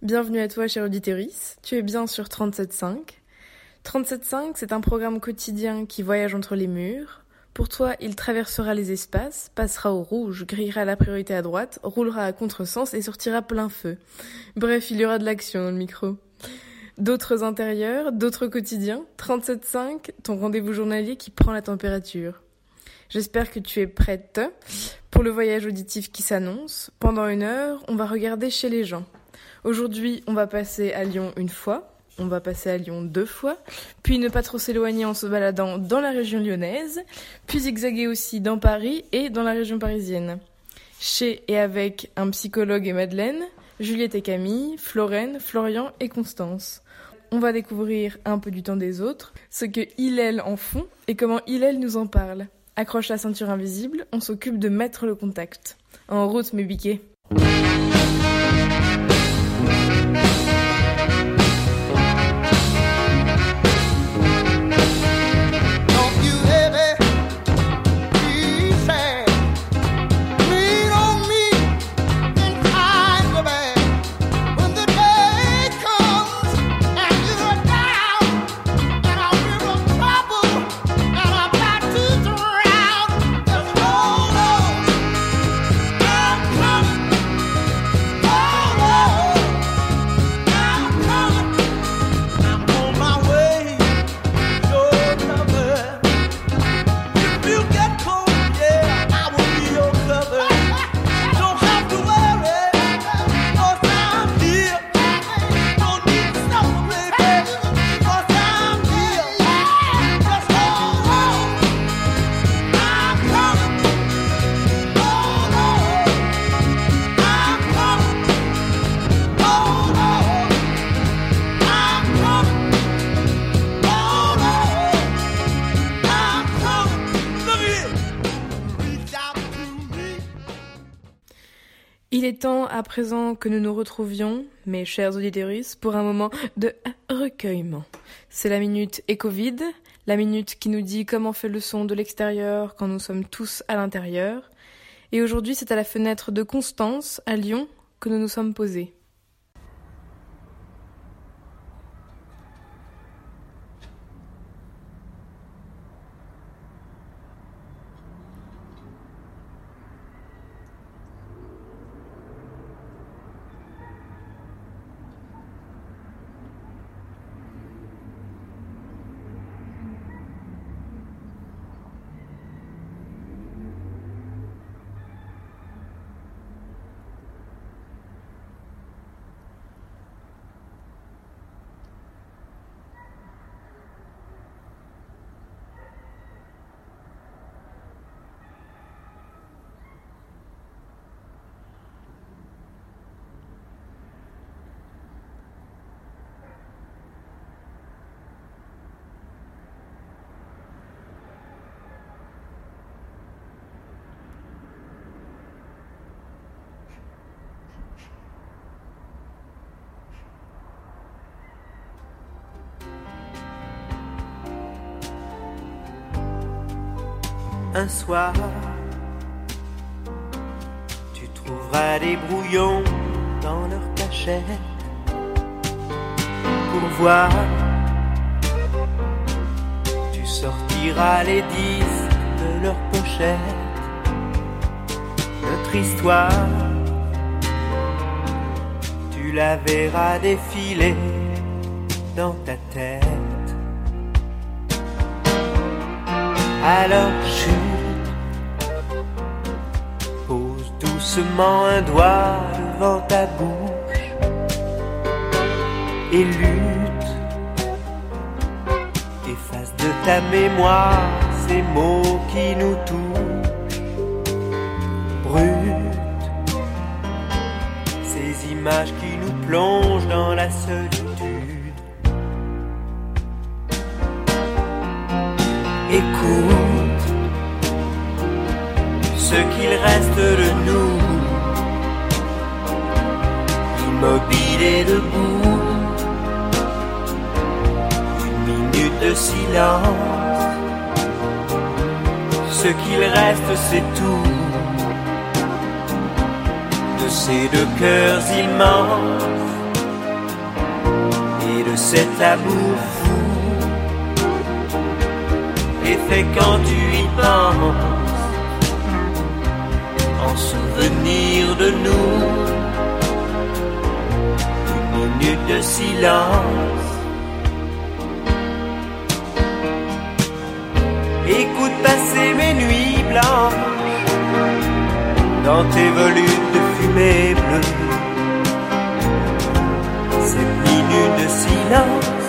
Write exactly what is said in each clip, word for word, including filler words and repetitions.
Bienvenue à toi, chère auditrice. Tu es bien sur trente-sept cinq. trente-sept cinq, c'est un programme quotidien qui voyage entre les murs. Pour toi, il traversera les espaces, passera au rouge, grillera la priorité à droite, roulera à contresens et sortira plein feu. Bref, il y aura de l'action dans le micro. D'autres intérieurs, d'autres quotidiens, trente-sept cinq, ton rendez-vous journalier qui prend la température. J'espère que tu es prête pour le voyage auditif qui s'annonce. Pendant une heure, on va regarder chez les gens. Aujourd'hui, on va passer à Lyon une fois, on va passer à Lyon deux fois, puis ne pas trop s'éloigner en se baladant dans la région lyonnaise, puis zigzaguer aussi dans Paris et dans la région parisienne. Chez et avec un psychologue et Madeleine, Juliette et Camille, Florène, Florian et Constance. On va découvrir un peu du temps des autres, ce que ils, elles en font et comment ils, elles nous en parlent. Accroche la ceinture invisible, on s'occupe de mettre le contact. En route mes biquets. Il est temps à présent que nous nous retrouvions, mes chers auditeurs, pour un moment de recueillement. C'est la minute Écovid, la minute qui nous dit comment fait le son de l'extérieur quand nous sommes tous à l'intérieur. Et aujourd'hui, c'est à la fenêtre de Constance, à Lyon, que nous nous sommes posés. Un soir, tu trouveras des brouillons dans leur cachette pour voir. Tu sortiras les disques de leur pochette. Notre histoire, tu la verras défiler dans ta tête. Alors chute, pose doucement un doigt devant ta bouche et lutte, efface de ta mémoire ces mots qui nous touchent, brute, ces images qui nous plongent dans la solitude. Écoute ce qu'il reste de nous, immobile et debout, une minute de silence. Ce qu'il reste, c'est tout de ces deux cœurs immenses cet amour fou. Et fait quand tu y penses, en souvenir de nous, une minute de silence. Écoute passer mes nuits blanches dans tes volutes de fumée bleue. Cette minute de silence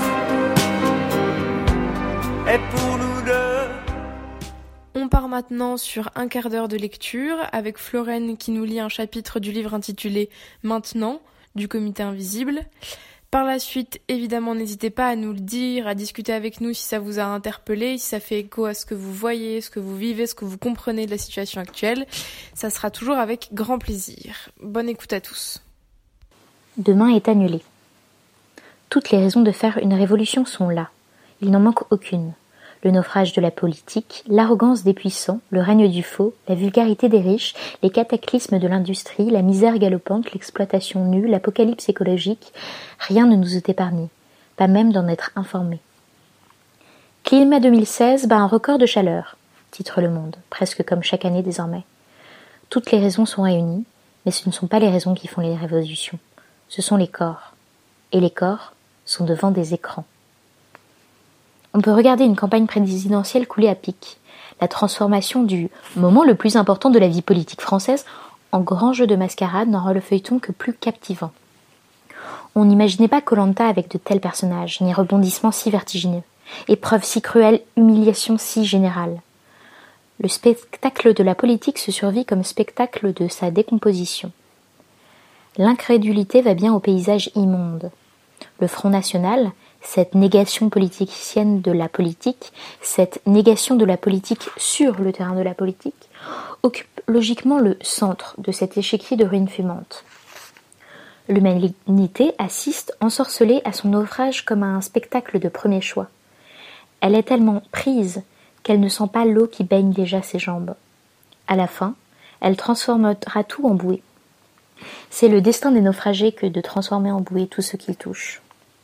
est pour nous deux. On part maintenant sur un quart d'heure de lecture avec Florène qui nous lit un chapitre du livre intitulé « Maintenant » du Comité Invisible. Par la suite, évidemment, n'hésitez pas à nous le dire, à discuter avec nous si ça vous a interpellé, si ça fait écho à ce que vous voyez, ce que vous vivez, ce que vous comprenez de la situation actuelle. Ça sera toujours avec grand plaisir. Bonne écoute à tous. Demain est annulé. Toutes les raisons de faire une révolution sont là. Il n'en manque aucune. Le naufrage de la politique, l'arrogance des puissants, le règne du faux, la vulgarité des riches, les cataclysmes de l'industrie, la misère galopante, l'exploitation nue, l'apocalypse écologique, rien ne nous est épargné, pas même d'en être informé. Climat deux mille seize bat un record de chaleur, titre Le Monde, presque comme chaque année désormais. Toutes les raisons sont réunies, mais ce ne sont pas les raisons qui font les révolutions, ce sont les corps. Et les corps sont devant des écrans. On peut regarder une campagne présidentielle couler à pic, la transformation du moment le plus important de la vie politique française en grand jeu de mascarade n'en rend le feuilleton que plus captivant. On n'imaginait pas Koh-Lanta avec de tels personnages, ni rebondissements si vertigineux, épreuves si cruelles, humiliations si générales. Le spectacle de la politique se survit comme spectacle de sa décomposition. L'incrédulité va bien au paysage immonde. Le Front National, cette négation politicienne de la politique, cette négation de la politique sur le terrain de la politique, occupe logiquement le centre de cet échiquier de ruines fumantes. L'humanité assiste ensorcelée à son naufrage comme à un spectacle de premier choix. Elle est tellement prise qu'elle ne sent pas l'eau qui baigne déjà ses jambes. À la fin, elle transformera tout en bouée. C'est le destin des naufragés que de transformer en bouée tout ce qu'ils touchent.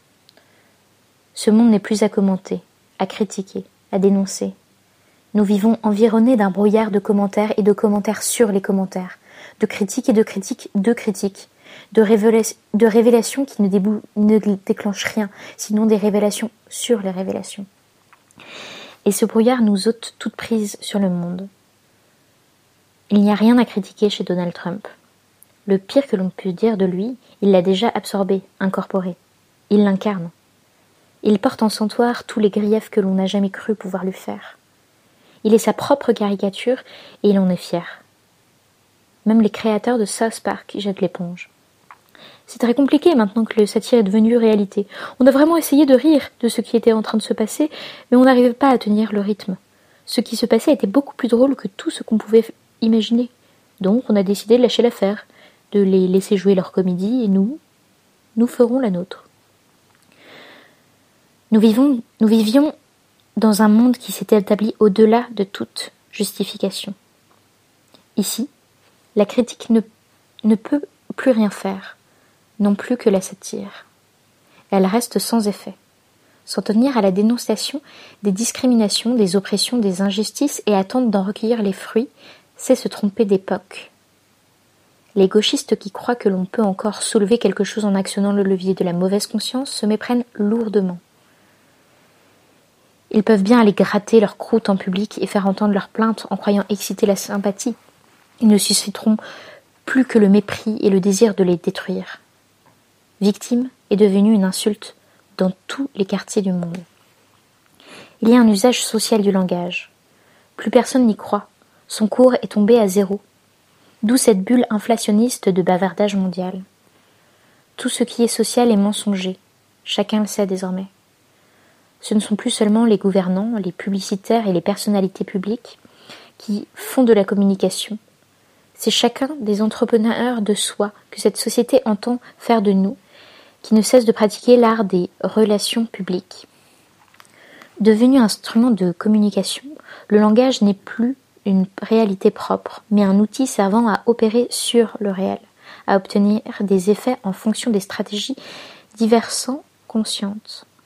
Ce monde n'est plus à commenter, à critiquer, à dénoncer. Nous vivons environnés d'un brouillard de commentaires et de commentaires sur les commentaires, de critiques et de critiques de critiques, de, révéla- de révélations qui ne, débou- ne déclenchent rien, sinon des révélations sur les révélations. Et ce brouillard nous ôte toute prise sur le monde. Il n'y a rien à critiquer chez Donald Trump. Le pire que l'on peut dire de lui, il l'a déjà absorbé, incorporé. Il l'incarne. Il porte en sentoire tous les griefs que l'on n'a jamais cru pouvoir lui faire. Il est sa propre caricature et il en est fier. Même les créateurs de South Park jettent l'éponge. C'est très compliqué maintenant que le satire est devenu réalité. On a vraiment essayé de rire de ce qui était en train de se passer, mais on n'arrivait pas à tenir le rythme. Ce qui se passait était beaucoup plus drôle que tout ce qu'on pouvait imaginer. Donc on a décidé de lâcher l'affaire, de les laisser jouer leur comédie, et nous, nous ferons la nôtre. Nous vivons, nous vivions dans un monde qui s'était établi au-delà de toute justification. Ici, la critique ne, ne peut plus rien faire, non plus que la satire. Elle reste sans effet. S'en tenir à la dénonciation des discriminations, des oppressions, des injustices et attendre d'en recueillir les fruits, c'est se tromper d'époque. Les gauchistes qui croient que l'on peut encore soulever quelque chose en actionnant le levier de la mauvaise conscience se méprennent lourdement. Ils peuvent bien aller gratter leur croûte en public et faire entendre leurs plaintes en croyant exciter la sympathie. Ils ne susciteront plus que le mépris et le désir de les détruire. Victime est devenue une insulte dans tous les quartiers du monde. Il y a un usage social du langage. Plus personne n'y croit. Son cours est tombé à zéro. D'où cette bulle inflationniste de bavardage mondial. Tout ce qui est social est mensonger. Chacun le sait désormais. Ce ne sont plus seulement les gouvernants, les publicitaires et les personnalités publiques qui font de la communication. C'est chacun des entrepreneurs de soi que cette société entend faire de nous, qui ne cesse de pratiquer l'art des relations publiques. Devenu instrument de communication, le langage n'est plus une réalité propre, mais un outil servant à opérer sur le réel, à obtenir des effets en fonction des stratégies diversement conscientes.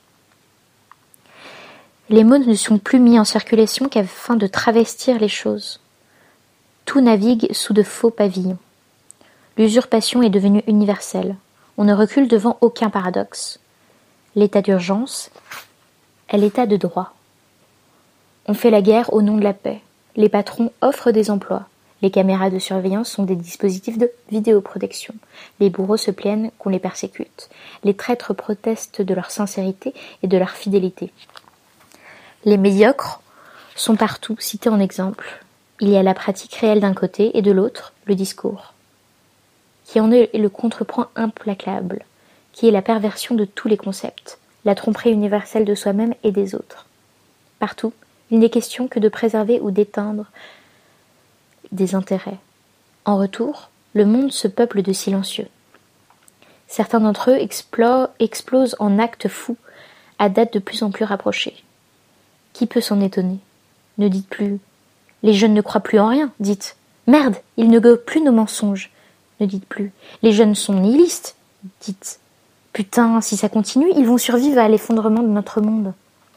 Les mots ne sont plus mis en circulation qu'afin de travestir les choses. Tout navigue sous de faux pavillons. L'usurpation est devenue universelle. On ne recule devant aucun paradoxe. L'état d'urgence est l'état de droit. On fait la guerre au nom de la paix. Les patrons offrent des emplois. Les caméras de surveillance sont des dispositifs de vidéoprotection. Les bourreaux se plaignent qu'on les persécute. Les traîtres protestent de leur sincérité et de leur fidélité. Les médiocres sont partout cités en exemple. Il y a la pratique réelle d'un côté et de l'autre, le discours, qui en est le contrepoint implacable, qui est la perversion de tous les concepts, la tromperie universelle de soi-même et des autres. Partout, il n'est question que de préserver ou d'éteindre des intérêts. En retour, le monde se peuple de silencieux. Certains d'entre eux explo- explosent en actes fous, à date de plus en plus rapprochée. Qui peut s'en étonner? Ne dites plus « Les jeunes ne croient plus en rien », dites « Merde, ils ne gobent plus nos mensonges ». Ne dites plus « Les jeunes sont nihilistes », dites « Putain, si ça continue, ils vont survivre à l'effondrement de notre monde ».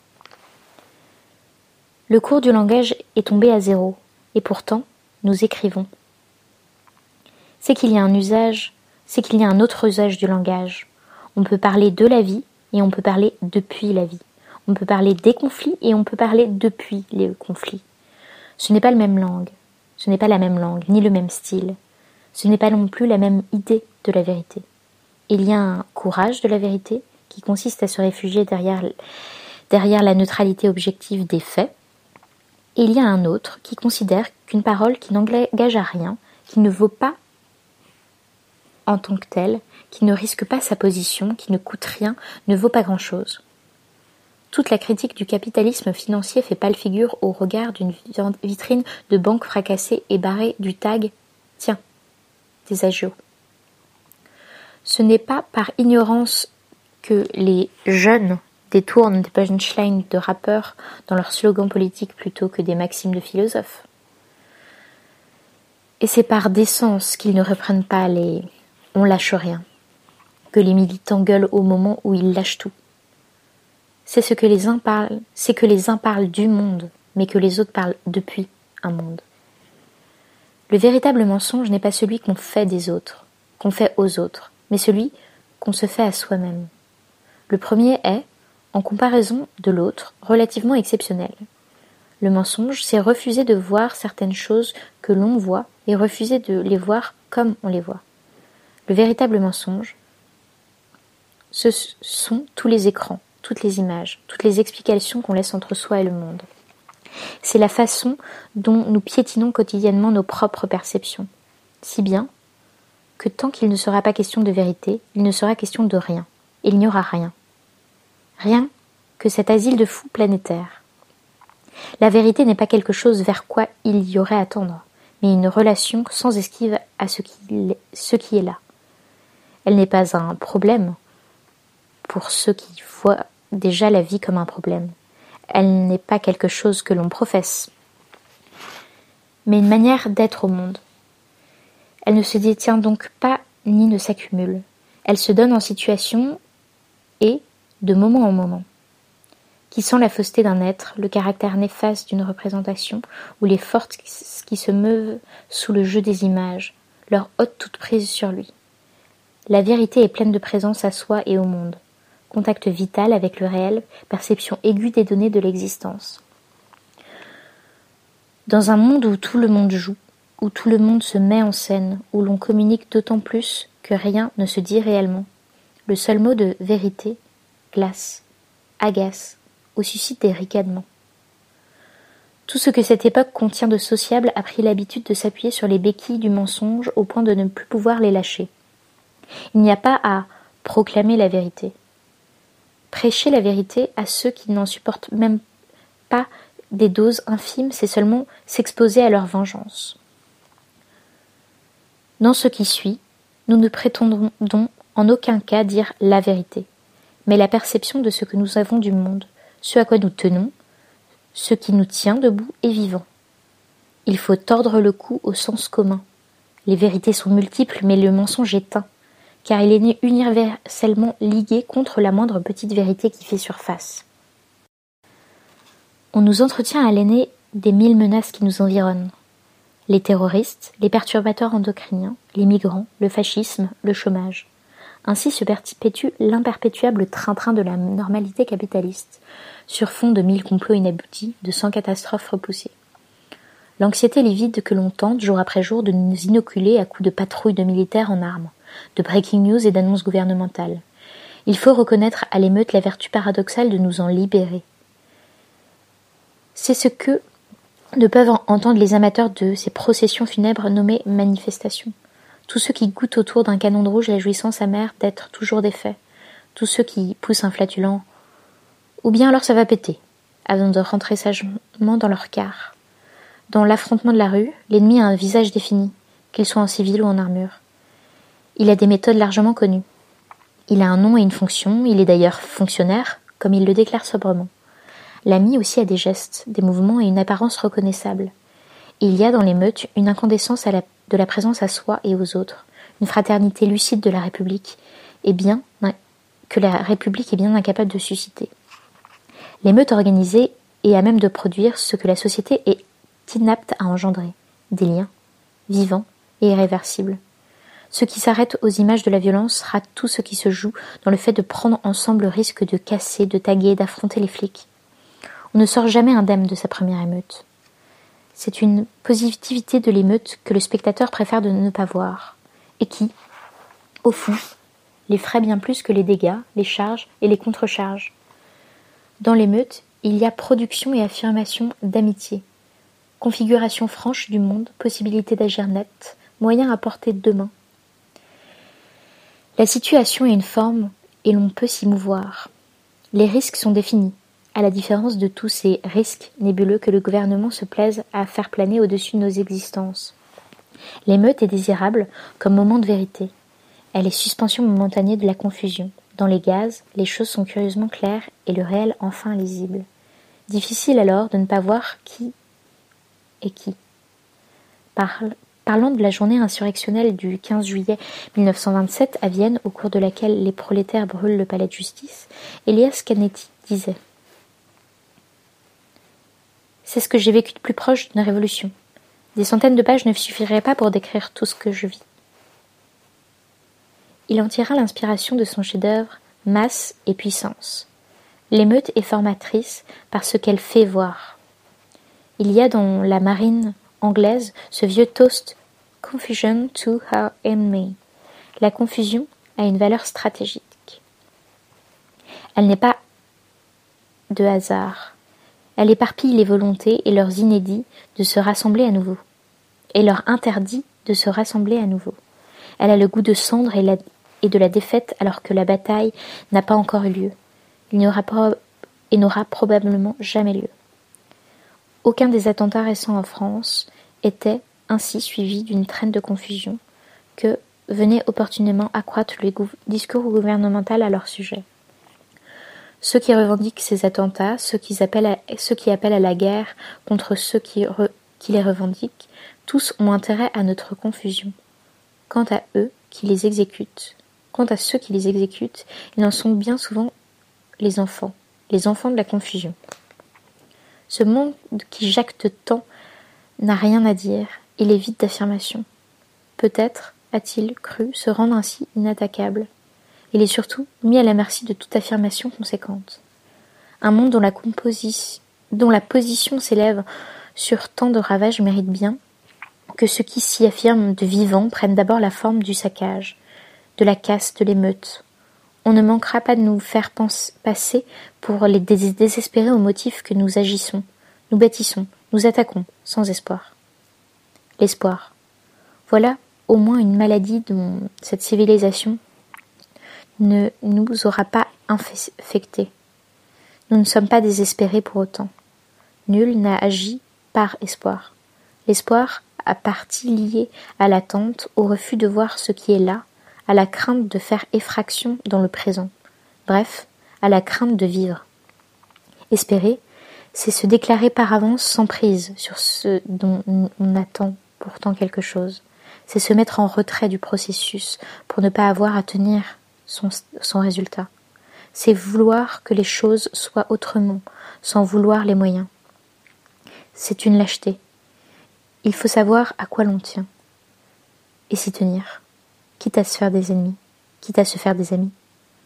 Le cours du langage est tombé à zéro, et pourtant, nous écrivons. C'est qu'il y a un usage, c'est qu'il y a un autre usage du langage. On peut parler de la vie, et on peut parler depuis la vie. On peut parler des conflits, et on peut parler depuis les conflits. Ce n'est pas la même langue, ce n'est pas la même langue, ni le même style. Ce n'est pas non plus la même idée de la vérité. Il y a un courage de la vérité qui consiste à se réfugier derrière, derrière la neutralité objective des faits. Et il y a un autre qui considère qu'une parole qui n'engage à rien, qui ne vaut pas en tant que telle, qui ne risque pas sa position, qui ne coûte rien, ne vaut pas grand-chose. Toute la critique du capitalisme financier fait pâle figure au regard d'une vitrine de banque fracassée et barrée du tag « Tiens, des agios ». Ce n'est pas par ignorance que les jeunes détournent des punchlines de rappeurs dans leurs slogans politiques plutôt que des maximes de philosophes. Et c'est par décence qu'ils ne reprennent pas les « on lâche rien » que les militants gueulent au moment où ils lâchent tout. C'est ce que les uns parlent, c'est que les uns parlent du monde, mais que les autres parlent depuis un monde. Le véritable mensonge n'est pas celui qu'on fait des autres, qu'on fait aux autres, mais celui qu'on se fait à soi-même. Le premier est, en comparaison de l'autre, relativement exceptionnel. Le mensonge, c'est refuser de voir certaines choses que l'on voit et refuser de les voir comme on les voit. Le véritable mensonge, ce sont tous les écrans, toutes les images, toutes les explications qu'on laisse entre soi et le monde. C'est la façon dont nous piétinons quotidiennement nos propres perceptions, si bien que tant qu'il ne sera pas question de vérité, il ne sera question de rien. Il n'y aura rien. Rien que cet asile de fous planétaire. La vérité n'est pas quelque chose vers quoi il y aurait à tendre, mais une relation sans esquive à ce qui est, ce qui est là. Elle n'est pas un problème pour ceux qui voient déjà la vie comme un problème. Elle n'est pas quelque chose que l'on professe, mais une manière d'être au monde. Elle ne se détient donc pas ni ne s'accumule. Elle se donne en situation et, de moment en moment. Qui sent la fausseté d'un être, le caractère néfaste d'une représentation, ou les forces qui se meuvent sous le jeu des images, leur ôte toute prise sur lui. La vérité est pleine de présence à soi et au monde. Contact vital avec le réel, perception aiguë des données de l'existence. Dans un monde où tout le monde joue, où tout le monde se met en scène, où l'on communique d'autant plus que rien ne se dit réellement, le seul mot de vérité glace, agace, ou suscite des ricanements. Tout ce que cette époque contient de sociable a pris l'habitude de s'appuyer sur les béquilles du mensonge au point de ne plus pouvoir les lâcher. Il n'y a pas à proclamer la vérité. Prêcher la vérité à ceux qui n'en supportent même pas des doses infimes, c'est seulement s'exposer à leur vengeance. Dans ce qui suit, nous ne prétendons en aucun cas dire la vérité, mais la perception de ce que nous avons du monde, ce à quoi nous tenons, ce qui nous tient debout et vivant. Il faut tordre le cou au sens commun. Les vérités sont multiples, mais le mensonge est un, car il est né universellement ligué contre la moindre petite vérité qui fait surface. On nous entretient à l'aîné des mille menaces qui nous environnent. Les terroristes, les perturbateurs endocriniens, les migrants, le fascisme, le chômage. Ainsi se perpétue l'imperpétuable train-train de la normalité capitaliste, sur fond de mille complots inaboutis, de cent catastrophes repoussées. L'anxiété livide que l'on tente, jour après jour, de nous inoculer à coups de patrouilles de militaires en armes, de breaking news et d'annonces gouvernementales. Il faut reconnaître à l'émeute la vertu paradoxale de nous en libérer. C'est ce que ne peuvent entendre les amateurs de ces processions funèbres nommées manifestations. Tous ceux qui goûtent autour d'un canon de rouge la jouissance amère d'être toujours défaits. Tous ceux qui poussent un flatulent « ou bien alors ça va péter » avant de rentrer sagement dans leur car. Dans l'affrontement de la rue, l'ennemi a un visage défini, qu'il soit en civil ou en armure. Il a des méthodes largement connues. Il a un nom et une fonction, il est d'ailleurs fonctionnaire, comme il le déclare sobrement. L'ami aussi a des gestes, des mouvements et une apparence reconnaissable. Il y a dans l'émeute une incandescence à la, de la présence à soi et aux autres, une fraternité lucide de la République, et bien que la République est bien incapable de susciter. L'émeute organisée est à même de produire ce que la société est inapte à engendrer, des liens, vivants et irréversibles. Ce qui s'arrête aux images de la violence rate tout ce qui se joue dans le fait de prendre ensemble le risque de casser, de taguer, d'affronter les flics. On ne sort jamais indemne de sa première émeute. C'est une positivité de l'émeute que le spectateur préfère de ne pas voir, et qui, au fond, l'effraie bien plus que les dégâts, les charges et les contrecharges. Dans l'émeute, il y a production et affirmation d'amitié, configuration franche du monde, possibilité d'agir net, moyen à portée de deux mains. La situation est une forme et l'on peut s'y mouvoir. Les risques sont définis, à la différence de tous ces risques nébuleux que le gouvernement se plaise à faire planer au-dessus de nos existences. L'émeute est désirable comme moment de vérité. Elle est suspension momentanée de la confusion. Dans les gaz, les choses sont curieusement claires et le réel enfin lisible. Difficile alors de ne pas voir qui est qui. Parle, parlant de la journée insurrectionnelle du quinze juillet mille neuf cent vingt-sept à Vienne, au cours de laquelle les prolétaires brûlent le palais de justice, Elias Canetti disait « C'est ce que j'ai vécu de plus proche d'une révolution. Des centaines de pages ne suffiraient pas pour décrire tout ce que je vis. » Il en tira l'inspiration de son chef-d'œuvre « Masse et puissance ». L'émeute est formatrice par ce qu'elle fait voir. Il y a dans la marine anglaise ce vieux toast « Confusion to her enemy ». La confusion a une valeur stratégique. Elle n'est pas de hasard. Elle éparpille les volontés et leurs inédits de se rassembler à nouveau, et leur interdit de se rassembler à nouveau. Elle a le goût de cendre et, la, et de la défaite alors que la bataille n'a pas encore eu lieu. Il n'y aura pas et n'aura probablement jamais lieu. Aucun des attentats récents en France était ainsi suivi d'une traîne de confusion que venait opportunément accroître le gou- discours gouvernemental à leur sujet. Ceux qui revendiquent ces attentats, ceux qui appellent à, ceux qui appellent à la guerre contre ceux qui, re, qui les revendiquent, tous ont intérêt à notre confusion. Quant à eux qui les exécutent, quant à ceux qui les exécutent, ils en sont bien souvent les enfants, les enfants de la confusion. Ce monde qui jacte tant n'a rien à dire, il est vide d'affirmation. Peut-être a-t-il cru se rendre ainsi inattaquable. Il est surtout mis à la merci de toute affirmation conséquente. Un monde dont la, composi- dont la position s'élève sur tant de ravages mérite bien que ceux qui s'y affirment de vivants prennent d'abord la forme du saccage, de la casse, de l'émeute. On ne manquera pas de nous faire pense- passer pour les dés- désespérer au motif que nous agissons, nous bâtissons, nous attaquons, sans espoir. L'espoir. Voilà au moins une maladie dont cette civilisation ne nous aura pas infectés. Nous ne sommes pas désespérés pour autant. Nul n'a agi par espoir. L'espoir a partie liée à l'attente, au refus de voir ce qui est là, à la crainte de faire effraction dans le présent. Bref, à la crainte de vivre. Espérer, c'est se déclarer par avance sans prise sur ce dont on attend pourtant quelque chose. C'est se mettre en retrait du processus pour ne pas avoir à tenir son, son résultat. C'est vouloir que les choses soient autrement, sans vouloir les moyens. c'est une lâcheté. Il faut savoir à quoi l'on tient et s'y tenir, quitte à se faire des ennemis, quitte à se faire des amis.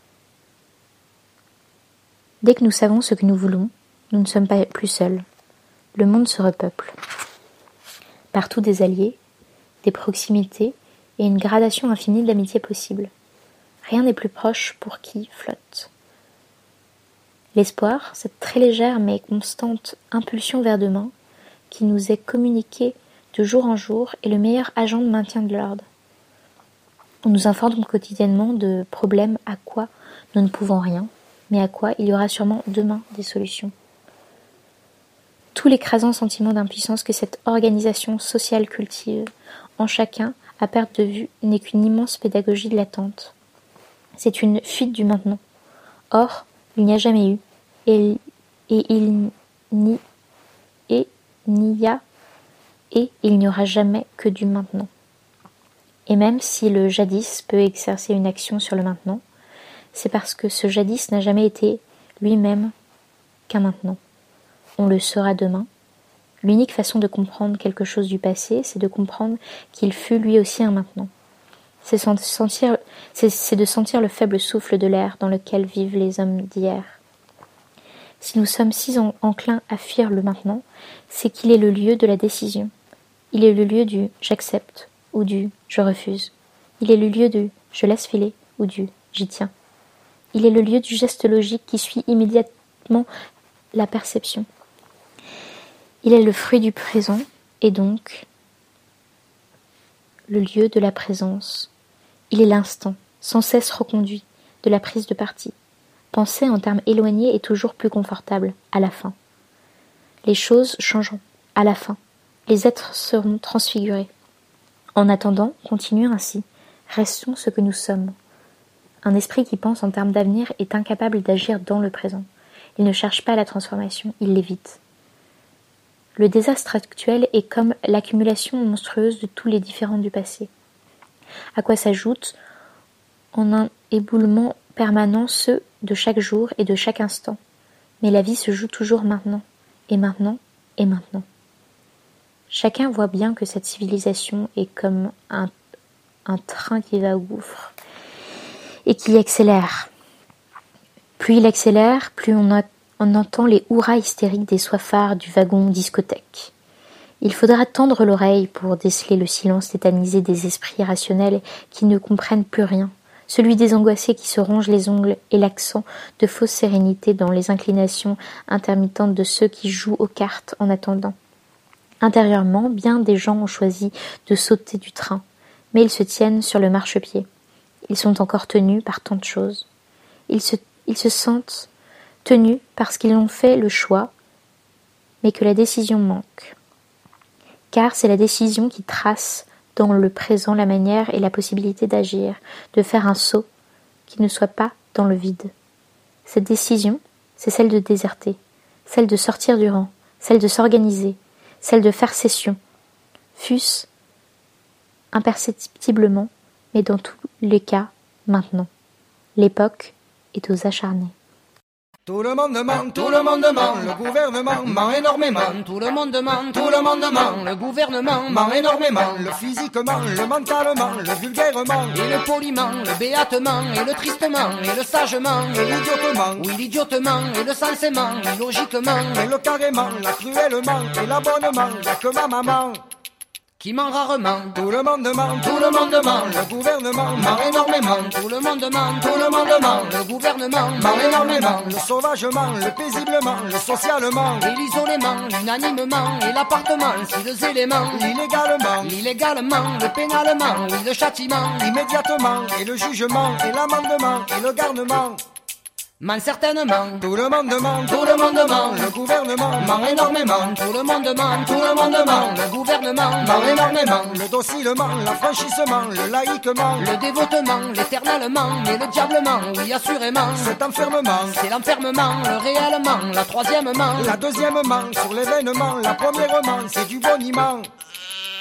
Dès que nous savons ce que nous voulons, nous ne sommes pas plus seuls. Le monde se repeuple. Partout des alliés, des proximités et une gradation infinie d'amitié possible. Rien n'est plus proche pour qui flotte. L'espoir, cette très légère mais constante impulsion vers demain, qui nous est communiquée de jour en jour, est le meilleur agent de maintien de l'ordre. On nous informe quotidiennement de problèmes à quoi nous ne pouvons rien, mais à quoi il y aura sûrement demain des solutions. Tout l'écrasant sentiment d'impuissance que cette organisation sociale cultive en chacun à perte de vue n'est qu'une immense pédagogie de l'attente. C'est une fuite du maintenant. Or, il n'y a jamais eu, et, et il n'y et n'y a, et il n'y aura jamais que du maintenant. Et même si le jadis peut exercer une action sur le maintenant, c'est parce que ce jadis n'a jamais été lui-même qu'un maintenant. On le sera demain. L'unique façon de comprendre quelque chose du passé, c'est de comprendre qu'il fut lui aussi un maintenant. C'est, sentir, c'est, c'est de sentir le faible souffle de l'air dans lequel vivent les hommes d'hier. Si nous sommes si en, enclins à fuir le maintenant, c'est qu'il est le lieu de la décision. Il est le lieu du « j'accepte » ou du « je refuse ». Il est le lieu du « je laisse filer » ou du « j'y tiens ». Il est le lieu du geste logique qui suit immédiatement la perception. Il est le fruit du présent et donc le lieu de la présence. Il est l'instant, sans cesse reconduit, de la prise de parti. Penser en termes éloignés est toujours plus confortable, à la fin. Les choses changeront, à la fin. Les êtres seront transfigurés. En attendant, continuons ainsi. Restons ce que nous sommes. Un esprit qui pense en termes d'avenir est incapable d'agir dans le présent. Il ne cherche pas la transformation, il l'évite. Le désastre actuel est comme l'accumulation monstrueuse de tous les différends du passé, à quoi s'ajoutent en un éboulement permanent ceux de chaque jour et de chaque instant. Mais la vie se joue toujours maintenant, et maintenant, et maintenant. Chacun voit bien que cette civilisation est comme un, un train qui va au gouffre, et qui accélère. Plus il accélère, plus on, a, on entend les hurrahs hystériques des soifards du wagon discothèque. Il faudra tendre l'oreille pour déceler le silence tétanisé des esprits rationnels qui ne comprennent plus rien, celui des angoissés qui se rongent les ongles et l'accent de fausse sérénité dans les inclinations intermittentes de ceux qui jouent aux cartes en attendant. Intérieurement, bien des gens ont choisi de sauter du train, mais ils se tiennent sur le marchepied. Ils sont encore tenus par tant de choses. Ils se, ils se sentent tenus parce qu'ils ont fait le choix, mais que la décision manque. Car c'est la décision qui trace dans le présent la manière et la possibilité d'agir, de faire un saut qui ne soit pas dans le vide. Cette décision, c'est celle de déserter, celle de sortir du rang, celle de s'organiser, celle de faire cession, fût-ce imperceptiblement, mais dans tous les cas, maintenant. L'époque est aux acharnés. Tout le monde ment, tout le monde ment, le gouvernement ment énormément. Tout le monde ment, tout le monde ment, le gouvernement ment énormément. Le physiquement, le mentalement, le vulgairement, et le poliment, le béatement, et le tristement, et le sagement, et l'idiotement, oui l'idiotement, et le sensément, et logiquement, et le carrément, la cruellement, et l'abonnement, y'a que ma maman qui ment rarement. Tout le monde ment, tout le monde ment, le gouvernement ment énormément. Tout le monde ment, tout le monde ment, le gouvernement ment énormément. Le sauvagement, le paisiblement, le socialement, et l'isolement, l'unanimement, et l'appartement, si deux éléments, l'illégalement, l'illégalement, le pénalement, oui le châtiment, immédiatement, et le jugement, et l'amendement, et le garnement. Ment certainement, tout le monde ment, tout le monde ment, le gouvernement ment énormément, tout le monde ment, tout le monde ment, le gouvernement ment énormément, le docilement, l'affranchissement, le laïquement, le dévotement, l'éternellement, et le diablement, oui assurément, cet enfermement, c'est l'enfermement, le réellement, la troisièmement, la deuxièmement, sur l'événement, la premièrement, c'est du boniment.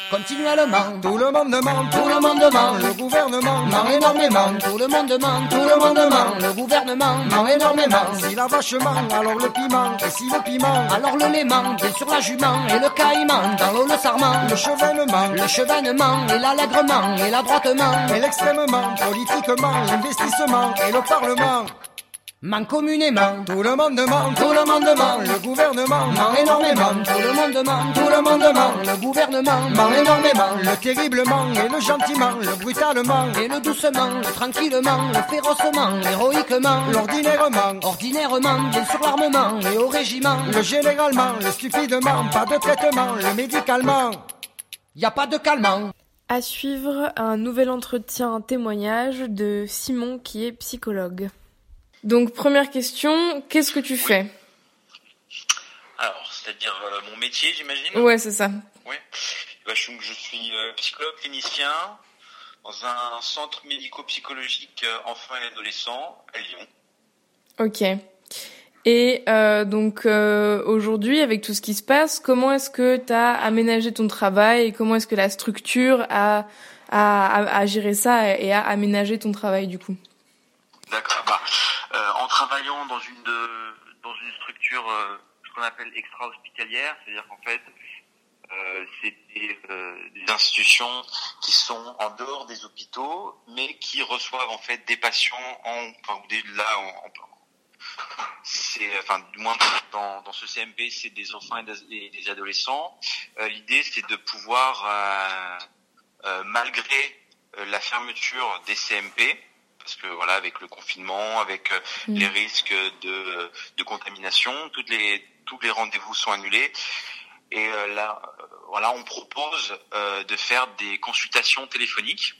continuellement. Tout le monde ment, tout le monde ment, le gouvernement ment énormément. Tout le monde ment, tout le monde ment, le gouvernement ment énormément. Si la vache ment, alors le piment, et si le piment, alors le léman, bien sûr la jument et le caïman, dans l'eau le sarment, le chevènement, le chevènement et l'allègrement et l'adroitement et l'extrêmement, politiquement, l'investissement et le parlement. Ment communément, tout le monde ment, tout le monde ment, le gouvernement ment énormément, tout le monde ment, tout le monde ment, le gouvernement ment énormément, le terriblement et le gentiment, le brutalement et le doucement, le tranquillement, le férocement, l'héroïquement, l'ordinairement, ordinairement, bien sûr l'armement et au régiment, le généralement, le stupidement, pas de traitement, le médicalement, y a pas de calmant. À suivre, un nouvel entretien, un témoignage de Simon qui est psychologue. Donc, première question, qu'est-ce que tu fais ? Alors, c'est-à-dire euh, mon métier, j'imagine ? Ouais, c'est ça. Oui. Bah, je, je suis euh, psychologue clinicien dans un centre médico-psychologique euh, enfants et adolescents à Lyon. Ok. Et euh, donc, euh, aujourd'hui, avec tout ce qui se passe, comment est-ce que tu as aménagé ton travail et comment est-ce que la structure a, a, a, a géré ça et a aménagé ton travail, du coup ? D'accord. Bah, euh, en travaillant dans une de, dans une structure euh, ce qu'on appelle extra-hospitalière, c'est-à-dire qu'en fait euh, c'est des, euh, des institutions qui sont en dehors des hôpitaux, mais qui reçoivent en fait des patients en, enfin des, là en, en c'est enfin du moins dans, dans ce C M P c'est des enfants et des, des adolescents. Euh, l'idée c'est de pouvoir euh, euh, malgré euh, la fermeture des C M P, parce que voilà, avec le confinement, avec euh, mmh. les risques de, de contamination, toutes les, tous les rendez-vous sont annulés. Et euh, là, euh, voilà, on propose euh, de faire des consultations téléphoniques.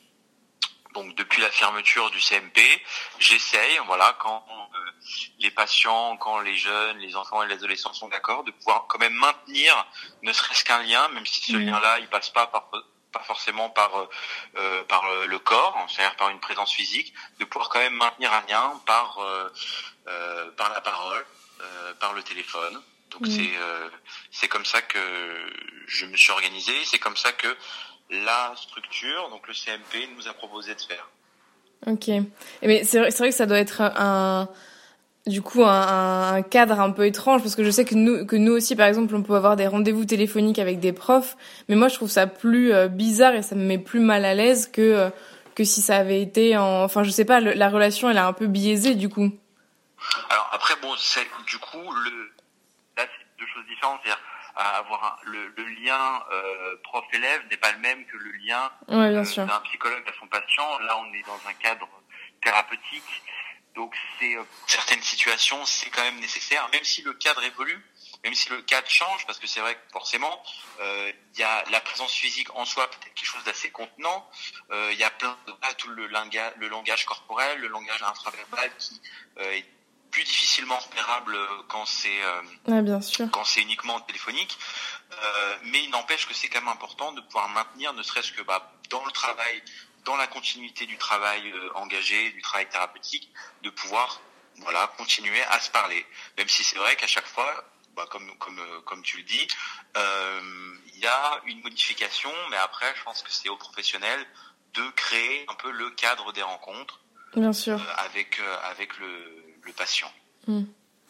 Donc depuis la fermeture du C M P, j'essaye, voilà, quand euh, les patients, quand les jeunes, les enfants et les adolescents sont d'accord, de pouvoir quand même maintenir ne serait-ce qu'un lien, même si ce mmh. lien-là, il passe pas par pas forcément par euh, par le corps, c'est-à-dire par une présence physique, de pouvoir quand même maintenir un lien par euh, euh, par la parole, euh, par le téléphone. Donc mmh. c'est euh, c'est comme ça que je me suis organisé, c'est comme ça que la structure, donc le C M P, nous a proposé de faire. Ok, mais c'est vrai, c'est vrai que ça doit être un du coup un, un cadre un peu étrange, parce que je sais que nous que nous aussi par exemple on peut avoir des rendez-vous téléphoniques avec des profs, mais moi je trouve ça plus euh, bizarre et ça me met plus mal à l'aise que euh, que si ça avait été en enfin je sais pas, le, la relation elle est un peu biaisée du coup. Alors après bon c'est du coup le là c'est deux choses différentes, c'est-à-dire avoir un, le, le lien euh, prof-élève n'est pas le même que le lien ouais, bien euh, sûr. d'un psychologue à son patient. Là on est dans un cadre thérapeutique. Donc c'est euh, certaines situations, c'est quand même nécessaire, même si le cadre évolue, même si le cadre change, parce que c'est vrai que forcément, il euh, y a la présence physique en soi, peut-être quelque chose d'assez contenant. Il euh, y a plein de ah, tout le langage, le langage corporel, le langage infraverbal qui euh, est plus difficilement repérable quand c'est euh, ouais, bien sûr. quand c'est uniquement téléphonique. Euh, mais il n'empêche que c'est quand même important de pouvoir maintenir, ne serait-ce que bah, dans le travail. Dans la continuité du travail euh, engagé, du travail thérapeutique, de pouvoir voilà continuer à se parler. Même si c'est vrai qu'à chaque fois, bah, comme comme euh, comme tu le dis, euh, il y a une modification, mais après, je pense que c'est aux professionnels de créer un peu le cadre des rencontres. Bien sûr. Euh, avec euh, avec le le patient. Mmh.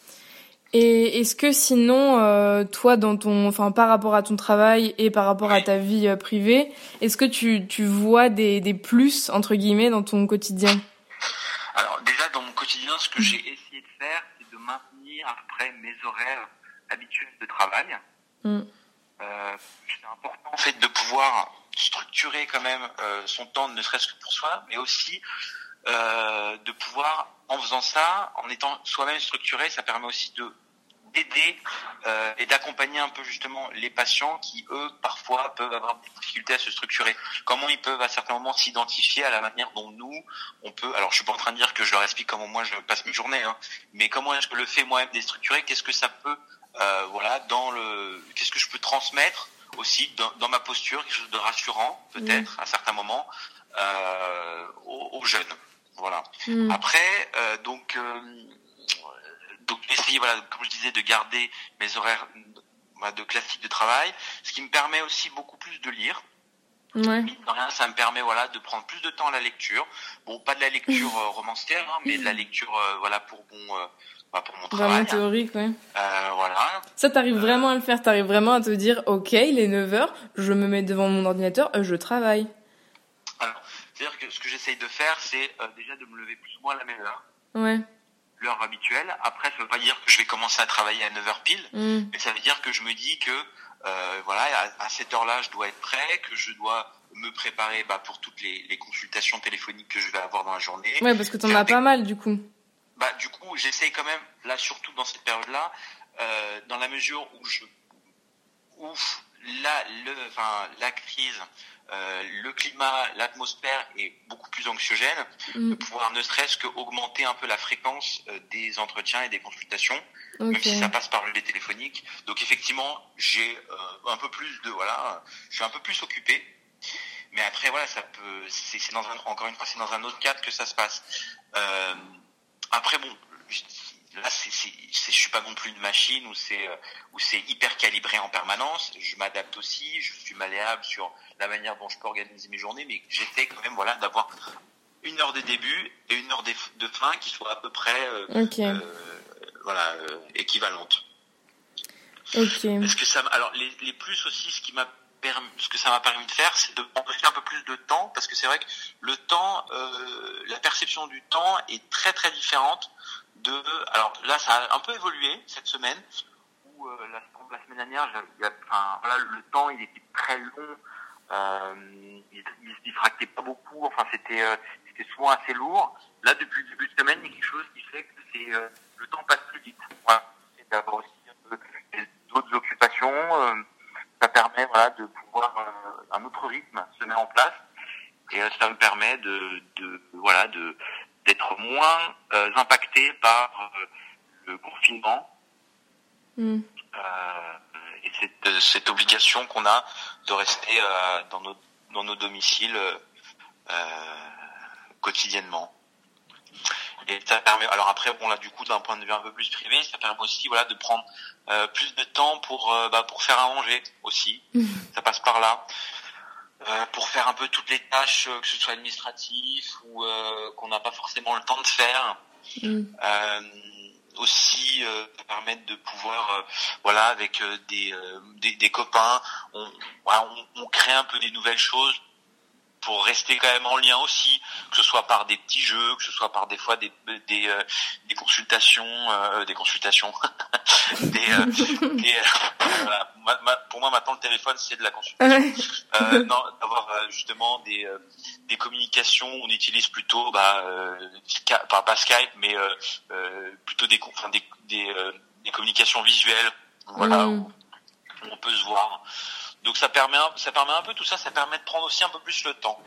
Et est-ce que sinon, euh, toi, dans ton, enfin, par rapport à ton travail et par rapport oui. à ta vie euh, privée, est-ce que tu, tu vois des, des plus, entre guillemets, dans ton quotidien ? Alors, déjà, dans mon quotidien, ce que j'ai essayé de faire, c'est de maintenir après mes horaires habituels de travail. Mm. Euh, c'est important, en fait, de pouvoir structurer quand même euh, son temps, ne serait-ce que pour soi, mais aussi euh, de pouvoir, en faisant ça, en étant soi-même structuré, ça permet aussi de d'aider euh, et d'accompagner un peu justement les patients qui, eux, parfois peuvent avoir des difficultés à se structurer. Comment ils peuvent à certains moments s'identifier à la manière dont nous, on peut... Alors, je suis pas en train de dire que je leur explique comment moi je passe mes journées, hein, mais comment est-ce que le fait moi-même déstructuré, qu'est-ce que ça peut, euh, voilà, dans le... Qu'est-ce que je peux transmettre aussi dans, dans ma posture, quelque chose de rassurant, peut-être, mmh. à certains moments, euh, aux, aux jeunes. Voilà. Mmh. Après, euh, donc... Euh, Donc essayer, voilà, comme je disais, de garder mes horaires de classique de travail, ce qui me permet aussi beaucoup plus de lire. Ouais. Mine de rien, ça me permet voilà de prendre plus de temps à la lecture. Bon, pas de la lecture euh, romancière, hein, mais de la lecture euh, voilà pour mon euh, bah, pour mon travail. Vraiment théorique, ouais. Euh, voilà. Ça, t'arrives Euh, vraiment à le faire, t'arrives vraiment à te dire, ok, il est neuf heures, je me mets devant mon ordinateur, euh, je travaille. Alors, c'est-à-dire que ce que j'essaye de faire, c'est euh, déjà de me lever plus ou moins à la même heure. Ouais. L'heure habituelle. Après, ça veut pas dire que je vais commencer à travailler à neuf heures pile, Mm. mais ça veut dire que je me dis que euh, voilà, à, à cette heure-là, je dois être prêt, que je dois me préparer bah, pour toutes les, les consultations téléphoniques que je vais avoir dans la journée. Ouais, parce que t'en Faire as des- pas mal, du coup. Bah, du coup, j'essaye quand même, là, surtout dans cette période-là, euh, dans la mesure où je, où là, le, enfin, la crise, euh, le climat, l'atmosphère est beaucoup plus anxiogène, Mm. de pouvoir ne serait-ce qu'augmenter un peu la fréquence euh, des entretiens et des consultations, même Ok. si ça passe par le lait téléphonique. Donc effectivement, j'ai euh, un peu plus de, voilà, je suis un peu plus occupé. Mais après, voilà, ça peut, c'est, c'est dans un, encore une fois, c'est dans un autre cadre que ça se passe. Euh, après, bon, là, c'est, c'est, c'est, je suis pas non plus une machine où c'est, euh, où c'est hyper calibré en permanence. Je m'adapte aussi, je suis malléable sur la manière dont je peux organiser mes journées, mais j'essaie quand même, voilà, d'avoir une heure de début et une heure de de fin qui soient à peu près, euh, Ok. euh, voilà, euh, équivalentes. Ok. Parce que ça, m- alors les, les plus aussi, ce qui m'a permis, ce que ça m'a permis de faire, c'est de prendre aussi un peu plus de temps, parce que c'est vrai que le temps, euh, la perception du temps est très très différente de. Alors là, ça a un peu évolué cette semaine, où euh, la, la semaine dernière, j'avais- il y a- enfin voilà, le temps il était très long, euh, il, il se diffractait pas beaucoup, enfin c'était euh, c'était souvent assez lourd. Là, depuis le début de semaine, il y a quelque chose qui fait que c'est euh, le temps passe plus vite. Voilà, c'est d'avoir aussi un peu d'autres occupations. Euh, ça permet voilà de pouvoir euh, un autre rythme se met en place et euh, ça me permet de, de voilà de d'être moins euh, impacté par euh, le confinement Mm. euh, et cette, cette obligation qu'on a de rester euh, dans nos dans nos domiciles euh, quotidiennement. Et ça permet, alors après, bon là, du coup, d'un point de vue un peu plus privé, ça permet aussi, voilà, de prendre euh, plus de temps pour, euh, bah, pour faire à manger aussi. Ça passe par là. Euh, pour faire un peu toutes les tâches, euh, que ce soit administratif ou euh, qu'on n'a pas forcément le temps de faire. Mm. Euh, aussi, euh, ça permet de pouvoir, euh, voilà, avec euh, des, euh, des des copains, on, voilà, on, on crée un peu des nouvelles choses pour rester quand même en lien aussi, que ce soit par des petits jeux, que ce soit par des fois des des euh, des consultations, euh, des consultations, des, euh, des euh, voilà. Ma- ma- pour moi maintenant le téléphone c'est de la consultation. Ouais. Euh, non, d'avoir euh, justement des euh, des communications, on utilise plutôt bah euh, Sky- enfin, pas Skype, mais euh, euh, plutôt des con- enfin des des, euh, des communications visuelles, voilà, Mm. où on peut se voir. Donc ça permet un, ça permet un peu tout ça, ça permet de prendre aussi un peu plus le temps.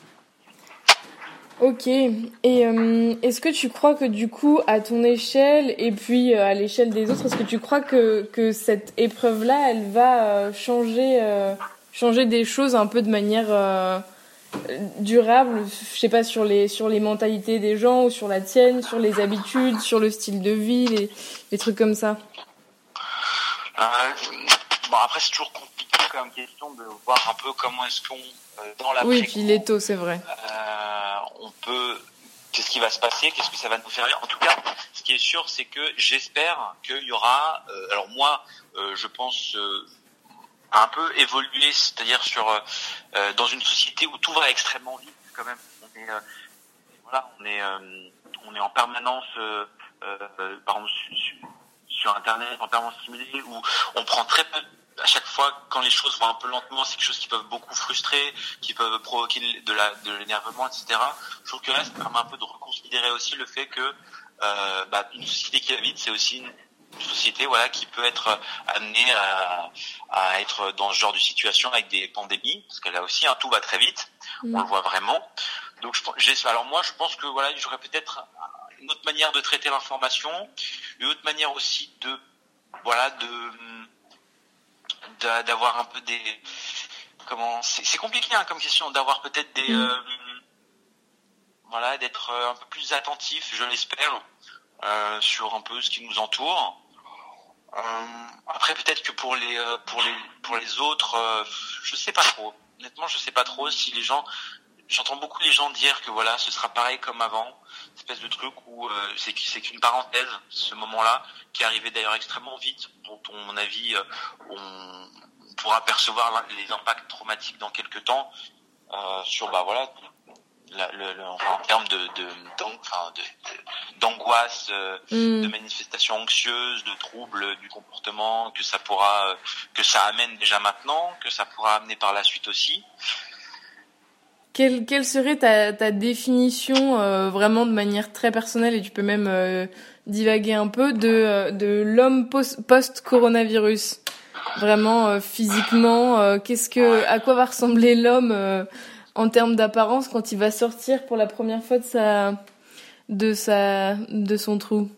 Ok. Et euh, est-ce que tu crois que du coup, à ton échelle et puis euh, à l'échelle des autres, est-ce que tu crois que, que cette épreuve-là, elle va euh, changer, euh, changer des choses un peu de manière euh, durable, je sais pas, sur les, sur les mentalités des gens ou sur la tienne, sur les habitudes, sur le style de vie, les, les trucs comme ça? Euh, bon après c'est toujours compliqué comme question de voir un peu comment est-ce qu'on euh, dans la Oui, puis il est tôt, c'est vrai. euh, on peut qu'est-ce qui va se passer, qu'est-ce que ça va nous faire lire. En tout cas, ce qui est sûr, c'est que j'espère qu'il y aura. Euh, alors moi, euh, je pense euh, à un peu évoluer, c'est-à-dire sur euh, dans une société où tout va extrêmement vite. Quand même, on est euh, voilà, on est euh, on est en permanence, euh, euh, par exemple sur, sur Internet, en permanence stimulé, où on prend très peu. À chaque fois, quand les choses vont un peu lentement, c'est quelque chose qui peuvent beaucoup frustrer, qui peuvent provoquer de la de l'énervement, et cetera. Je trouve que là, ça permet un peu de reconsidérer aussi le fait que euh, bah, une société qui va vite, c'est aussi une, une société, voilà, qui peut être amenée à, à être dans ce genre de situation avec des pandémies, parce que là aussi, hein, tout va très vite, Mm. on le voit vraiment. Donc, je, j'ai, alors moi, je pense que voilà, j'aurais peut-être une autre manière de traiter l'information, une autre manière aussi de, voilà, de d'avoir un peu des comment c'est, c'est compliqué hein, comme question d'avoir peut-être des Mm. euh, voilà d'être un peu plus attentif je l'espère euh, sur un peu ce qui nous entoure. Euh, après peut-être que pour les pour les pour les autres euh, je sais pas trop honnêtement, je sais pas trop si les gens. J'entends beaucoup les gens dire que voilà, ce sera pareil comme avant, une espèce de truc où euh, c'est c'est qu'une parenthèse, ce moment-là, qui est arrivé d'ailleurs extrêmement vite, dont à mon avis, euh, on, on pourra percevoir les impacts traumatiques dans quelques temps euh, sur bah voilà, la, le, le, enfin, en termes de de enfin de, de, d'angoisse, euh, mm. de manifestations anxieuses, de troubles du comportement que ça pourra, euh, que ça amène déjà maintenant, que ça pourra amener par la suite aussi. Quelle, quelle serait ta, ta définition euh, vraiment de manière très personnelle, et tu peux même euh, divaguer un peu, de, de l'homme post, post-coronavirus? Vraiment euh, physiquement, euh, qu'est-ce que, à quoi va ressembler l'homme euh, en termes d'apparence quand il va sortir pour la première fois de sa, de sa, de son trou?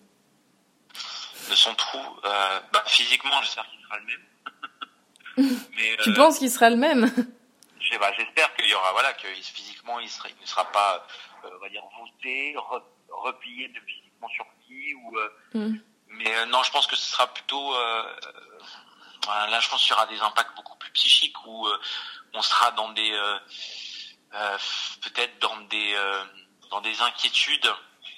De son trou, euh, bah, physiquement, j'espère qu'il sera le même. Mais, tu euh... penses qu'il sera le même? Je sais pas, j'espère qu'il y aura, voilà, que physiquement il, sera, il ne sera pas, euh, on va dire, voûté, re, replié de physiquement sur qui, ou. Euh, mm. Mais euh, non, je pense que ce sera plutôt. Euh, euh, là, je pense qu'il y aura des impacts beaucoup plus psychiques où euh, on sera dans des, euh, euh, peut-être dans des, euh, dans des inquiétudes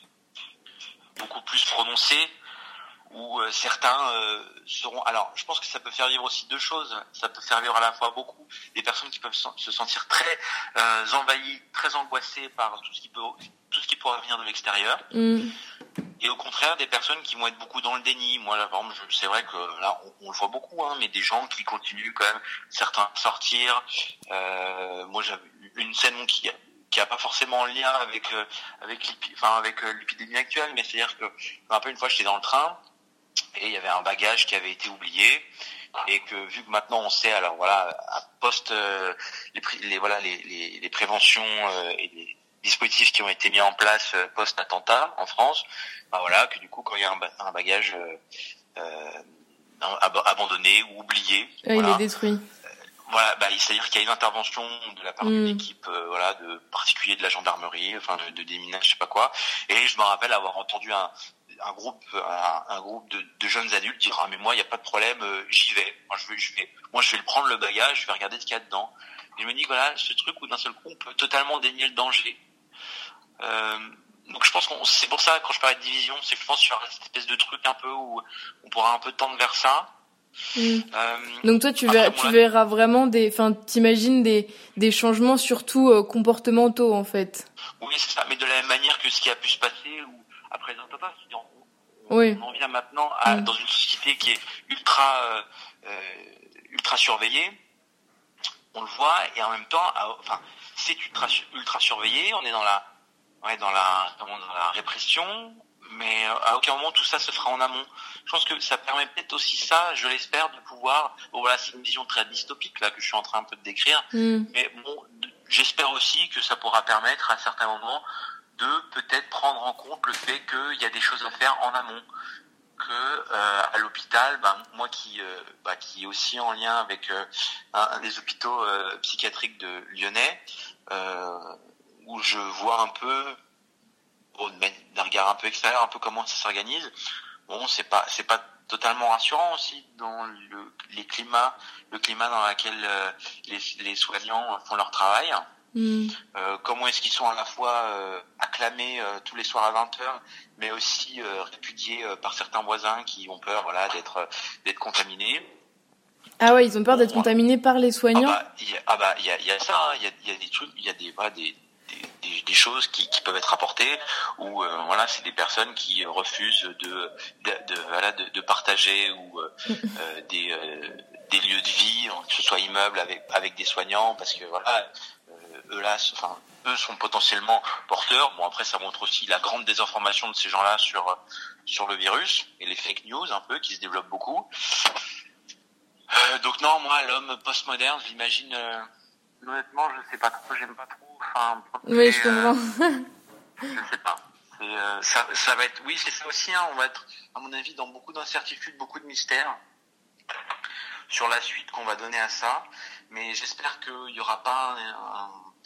beaucoup plus prononcées. Où euh, certains euh, seront... Alors, je pense que ça peut faire vivre aussi deux choses. Ça peut faire vivre à la fois beaucoup des personnes qui peuvent se sentir très euh, envahies, très angoissées par tout ce qui peut, tout ce qui pourra venir de l'extérieur. Mm. Et au contraire, des personnes qui vont être beaucoup dans le déni. Moi, là, par exemple, je, c'est vrai que là, on, on le voit beaucoup, hein, mais des gens qui continuent quand même, certains à sortir. Euh, moi, j'avais une scène qui... qui a pas forcément en lien avec euh, avec l'épi- enfin avec euh, l'épidémie actuelle, mais c'est-à-dire que je me rappelle une fois, j'étais dans le train et il y avait un bagage qui avait été oublié, et que vu que maintenant on sait, alors voilà, à post euh, les, les voilà les, les, les préventions euh, et les dispositifs qui ont été mis en place euh, post attentat en France, bah voilà, que du coup quand il y a un, ba- un bagage euh, euh, ab- abandonné ou oublié, ouais, voilà, il est détruit. Voilà, bah, c'est-à-dire qu'il y a une intervention de la part mmh. d'une équipe, euh, voilà, de particuliers de la gendarmerie, enfin de, de déminage, je sais pas quoi. Et je me rappelle avoir entendu un, un groupe, un, un groupe de, de jeunes adultes dire ah mais moi il y a pas de problème, euh, j'y vais. Moi je vais, je vais, moi je vais le prendre le bagage, je vais regarder ce qu'il y a dedans. Et je me dis voilà, ce truc où d'un seul coup on peut totalement dénier le danger. Euh, donc je pense qu'on, c'est pour ça quand je parlais de division, c'est que je pense qu'il y aura cette espèce de truc un peu où on pourra un peu tendre vers ça. Mmh. Euh, Donc toi tu verras, tu verras vraiment des, enfin t'imagines des des changements surtout euh, comportementaux en fait. Oui c'est ça, mais de la même manière que ce qui a pu se passer ou après les attentats, on, on, oui. on en vient maintenant à mmh. dans une société qui est ultra euh, euh, ultra surveillée. On le voit et en même temps, à, enfin c'est ultra ultra surveillé. On est dans la ouais dans la dans la répression. Mais à aucun moment tout ça se fera en amont. Je pense que ça permet peut-être aussi ça, je l'espère, de pouvoir... Bon voilà, c'est une vision très dystopique là que je suis en train un peu de décrire. Mm. Mais bon, j'espère aussi que ça pourra permettre à certains moments de peut-être prendre en compte le fait qu'il y a des choses à faire en amont. Que euh, à l'hôpital, ben, moi qui euh, bah, qui est aussi en lien avec euh, un, un des hôpitaux euh, psychiatriques de Lyonnais, euh, où je vois un peu... d'un regard un peu extérieur, un peu comment ça s'organise. Bon, c'est pas, c'est pas totalement rassurant aussi dans le, les climats, le climat dans lequel euh, les, les soignants font leur travail. Mm. Euh, comment est-ce qu'ils sont à la fois euh, acclamés euh, tous les soirs à vingt heures, mais aussi euh, répudiés euh, par certains voisins qui ont peur, voilà, d'être, d'être contaminés. Ah ouais, ils ont peur d'être bon, contaminés par les soignants. Ah bah, il y a, ah bah, il y a, il y a ça, il hein, y a, il y a des trucs, il y a des, voilà, des Des, des, des choses qui, qui peuvent être apportées ou euh, voilà, c'est des personnes qui refusent de de, de voilà de, de partager ou euh, des euh, des lieux de vie, que ce soit immeubles avec avec des soignants, parce que voilà euh, eux là enfin eux sont potentiellement porteurs. Bon après ça montre aussi la grande désinformation de ces gens-là sur sur le virus et les fake news un peu qui se développent beaucoup. Euh, donc non, moi l'homme postmoderne, je l'imagine euh, honnêtement, je sais pas trop, j'aime pas trop. Enfin, oui, je comprends. Euh, je sais pas. C'est, euh, ça, ça va être, oui, c'est ça aussi. Hein, on va être, à mon avis, dans beaucoup d'incertitudes, beaucoup de mystères sur la suite qu'on va donner à ça. Mais j'espère qu'il y aura pas un, un,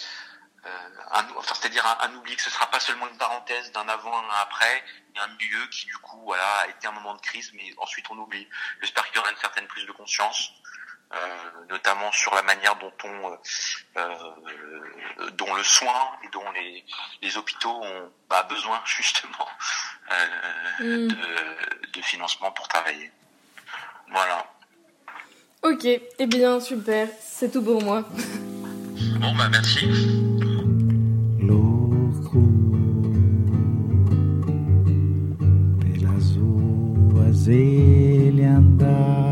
un, un enfin, c'est-à-dire un, un oubli, que ce sera pas seulement une parenthèse d'un avant, un après, et un milieu qui du coup, voilà, a été un moment de crise, mais ensuite on oublie. J'espère qu'il y aura une certaine prise de conscience. euh, notamment sur la manière dont on, euh, dont le soin et dont les, les hôpitaux ont bah, besoin justement euh, mm. de, de financement pour travailler. Voilà. Ok, eh bien super, c'est tout pour moi. Bon bah merci. Louco pelas ruas ele andava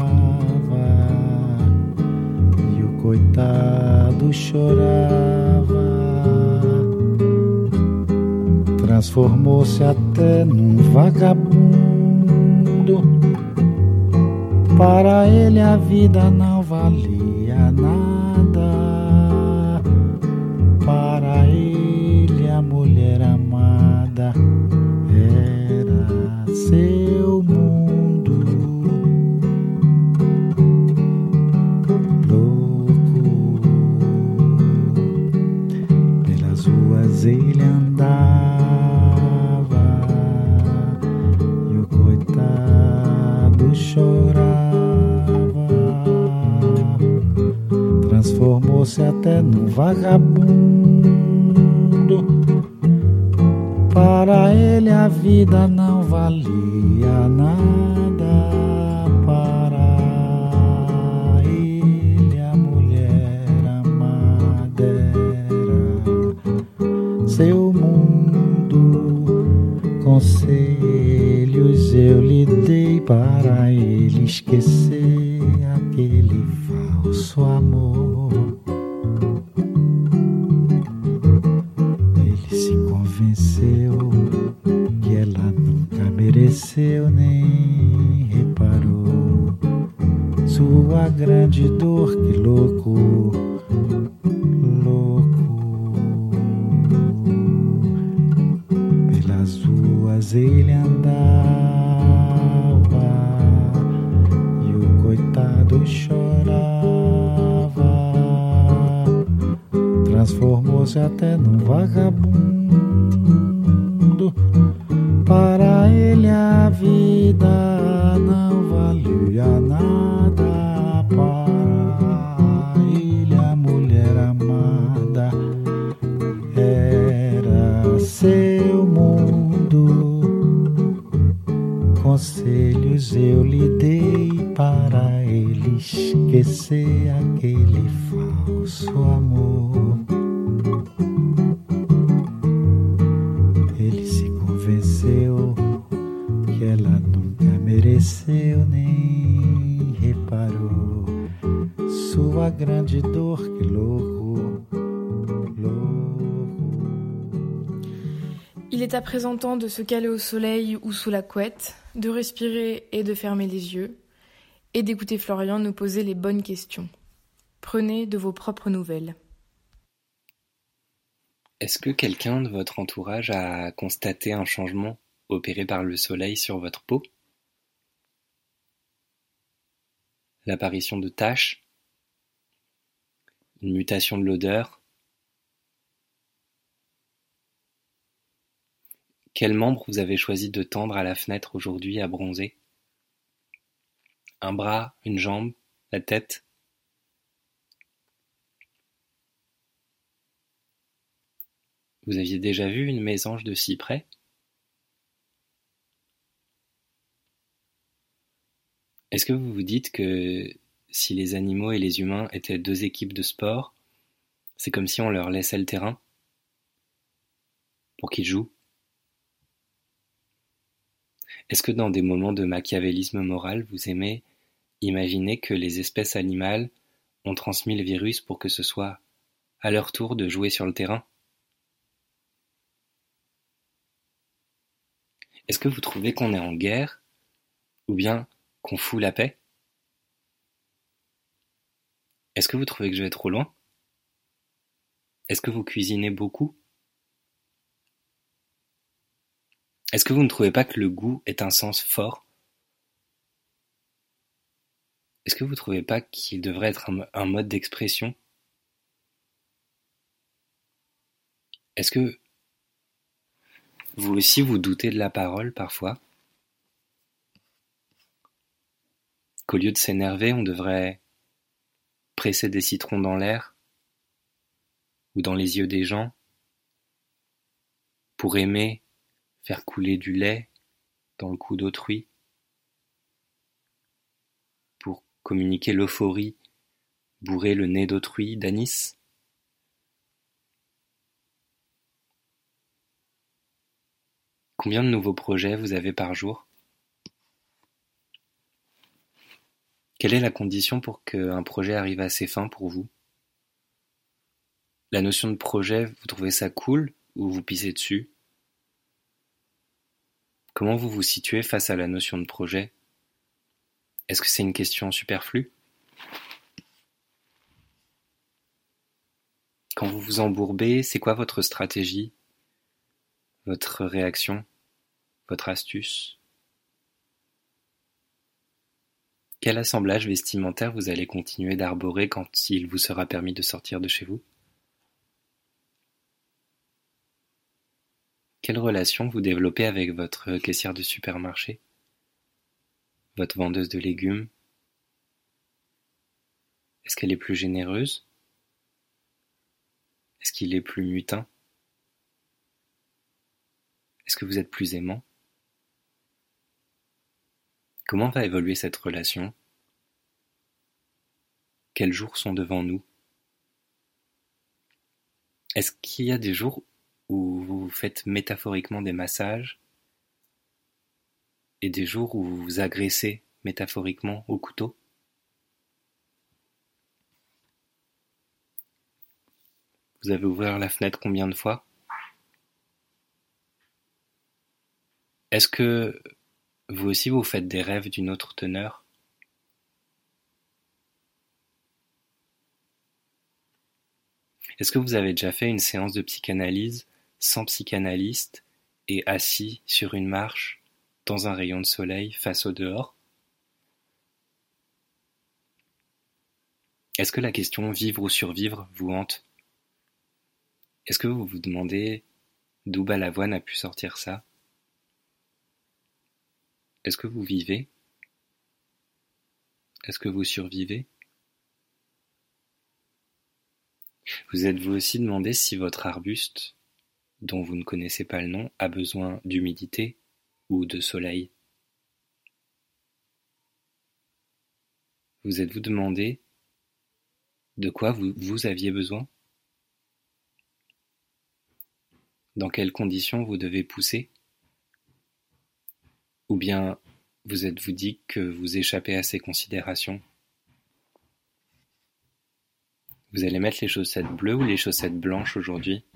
e o coitado chorava, transformou-se até num vagabundo. Para ele a vida não valia nada. Para ele a mulher amada era seu mundo. Louco pelas ruas ele andava e o coitado chorava, transformou-se até num vagabundo. Para ele a vida não valia nada. Para ele a mulher amada era seu mundo. Conselhos eu lhe dei para ele esquecer aquele falso amor. Ele se convenceu que ela nunca mereceu, nem reparou sua grande dor. Que louco, louco. Pelas ruas ele andava e o coitado chorava, transformou-se até num vagabundo. Para ele a vida não valia nada. Para ele a mulher amada era seu mundo. Conselhos eu lhe dei para ele esquecer aquele falso amor. Ele se convenceu que ela nunca mereceu, nem reparou sua grande dor. Que louco, louco. Il est à présent temps de se caler au soleil ou sous la couette, de respirer et de fermer les yeux, et d'écouter Florian nous poser les bonnes questions. Prenez de vos propres nouvelles. Est-ce que quelqu'un de votre entourage a constaté un changement opéré par le soleil sur votre peau? L'apparition de taches? Une mutation de l'odeur? Quel membre vous avez choisi de tendre à la fenêtre aujourd'hui à bronzer? Un bras, une jambe, la tête? Vous aviez déjà vu une mésange de cyprès? Est-ce que vous vous dites que si les animaux et les humains étaient deux équipes de sport, c'est comme si on leur laissait le terrain pour qu'ils jouent? Est-ce que dans des moments de machiavélisme moral, vous aimez imaginer que les espèces animales ont transmis le virus pour que ce soit à leur tour de jouer sur le terrain? Est-ce que vous trouvez qu'on est en guerre, ou bien qu'on fout la paix? Est-ce que vous trouvez que je vais trop loin? Est-ce que vous cuisinez beaucoup? Est-ce que vous ne trouvez pas que le goût est un sens fort? Est-ce que vous ne trouvez pas qu'il devrait être un, un mode d'expression? Est-ce que vous aussi vous doutez de la parole parfois? Qu'au lieu de s'énerver, on devrait presser des citrons dans l'air ou dans les yeux des gens, pour aimer faire couler du lait dans le cou d'autrui, pour communiquer l'euphorie, bourrer le nez d'autrui d'anis. Combien de nouveaux projets vous avez par jour? Quelle est la condition pour qu'un projet arrive à ses fins pour vous? La notion de projet, vous trouvez ça cool ou vous pissez dessus? Comment vous vous situez face à la notion de projet? Est-ce que c'est une question superflue? Quand vous vous embourbez, c'est quoi votre stratégie? Votre réaction? Votre astuce? Quel assemblage vestimentaire vous allez continuer d'arborer quand il vous sera permis de sortir de chez vous? Quelle relation vous développez avec votre caissière de supermarché? Votre vendeuse de légumes? Est-ce qu'elle est plus généreuse? Est-ce qu'il est plus mutin? Est-ce que vous êtes plus aimant? Comment va évoluer cette relation? Quels jours sont devant nous? Est-ce qu'il y a des jours où vous vous faites métaphoriquement des massages et des jours où vous vous agressez métaphoriquement au couteau? Vous avez ouvert la fenêtre combien de fois? Est-ce que vous aussi vous faites des rêves d'une autre teneur? Est-ce que vous avez déjà fait une séance de psychanalyse sans psychanalyste et assis sur une marche dans un rayon de soleil face au dehors? Est-ce que la question vivre ou survivre vous hante? Est-ce que vous vous demandez d'où Balavoine a pu sortir ça? Est-ce que vous vivez? Est-ce que vous survivez? Vous êtes-vous aussi demandé si votre arbuste, dont vous ne connaissez pas le nom, a besoin d'humidité ou de soleil? Vous êtes-vous demandé de quoi vous, vous aviez besoin? Dans quelles conditions vous devez pousser? Ou bien vous êtes-vous dit que vous échappez à ces considérations? Vous allez mettre les chaussettes bleues ou les chaussettes blanches aujourd'hui?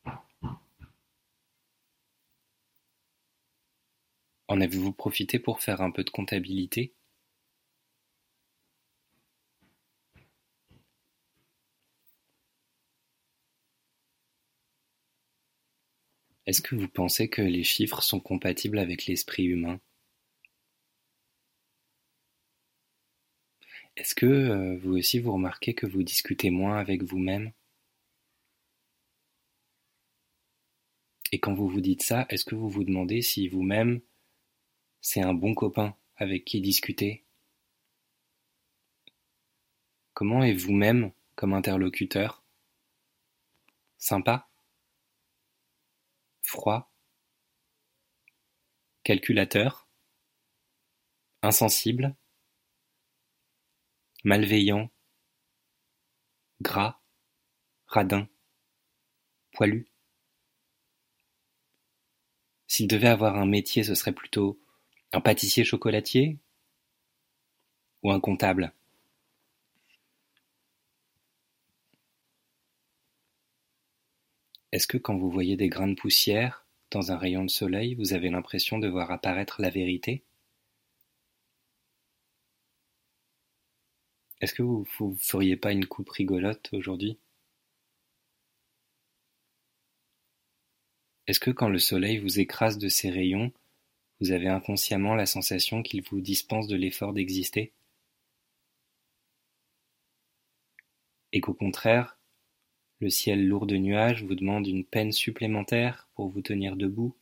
En avez-vous profité pour faire un peu de comptabilité? Est-ce que vous pensez que les chiffres sont compatibles avec l'esprit humain? Est-ce que euh, vous aussi vous remarquez que vous discutez moins avec vous-même? Et quand vous vous dites ça, est-ce que vous vous demandez si vous-même c'est un bon copain avec qui discuter? Comment est vous-même comme interlocuteur? Sympa? Froid? Calculateur? Insensible? Malveillant? Gras? Radin? Poilu? S'il devait avoir un métier, ce serait plutôt un pâtissier chocolatier ou un comptable? Est-ce que quand vous voyez des grains de poussière dans un rayon de soleil, vous avez l'impression de voir apparaître la vérité? Est-ce que vous ne feriez pas une coupe rigolote aujourd'hui? Est-ce que quand le soleil vous écrase de ses rayons, vous avez inconsciemment la sensation qu'il vous dispense de l'effort d'exister? Et qu'au contraire, le ciel lourd de nuages vous demande une peine supplémentaire pour vous tenir debout,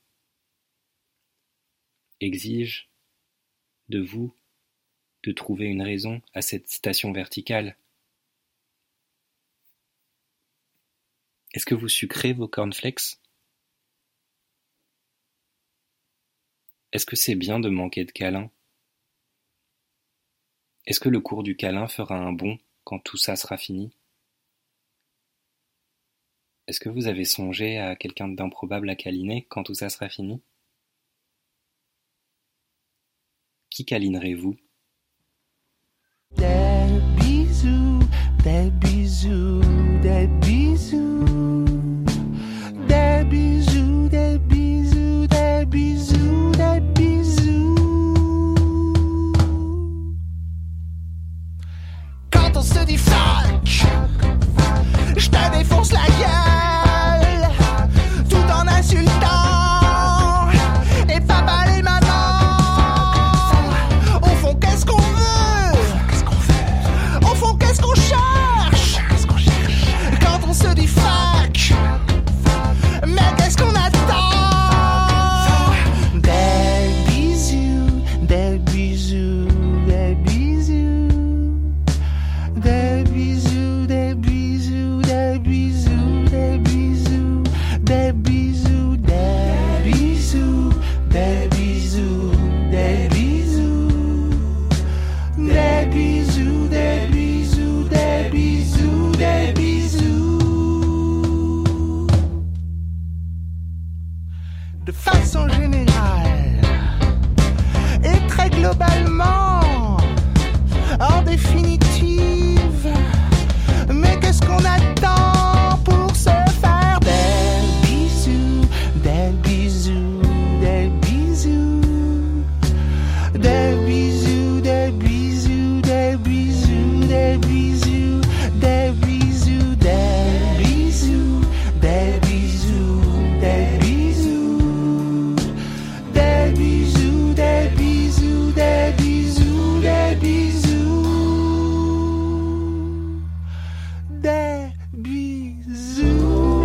exige de vous de trouver une raison à cette station verticale, Est-ce que vous sucrez vos cornflakes? Est-ce que c'est bien de manquer de câlins? Est-ce que le cours du câlin fera un bond quand tout ça sera fini? Est-ce que vous avez songé à quelqu'un d'improbable à câliner quand tout ça sera fini? Qui câlinerez-vous? Des bisous, des bisous, des bisous, des bisous, des bisous, des bisous, des bisous. Quand on se dit fuck, je te défonce la gueule, tout en insultant et pas mal et maman. Au fond, qu'est-ce qu'on veut? Au fond, qu'est-ce qu'on cherche? Quand on se dit fuck, mais qu'est-ce qu'on attend? Des bisous, des bisous, des bisous, des bisous, des bisous, des bisous, des bisous, des bisous, des bisous, des bisous, des bisous, des bisous, des bisous, des bisous, des bisous. De façon générale et très globalement, en définitive, mais qu'est-ce qu'on attend pour se faire des bisous, des bisous, des bisous, des bisous, des bisous, des bisous, des bisous, des bisous, des bisous, des bisous, des bisous, des bisous, des bisous, des bisous, des bisous, des bisous.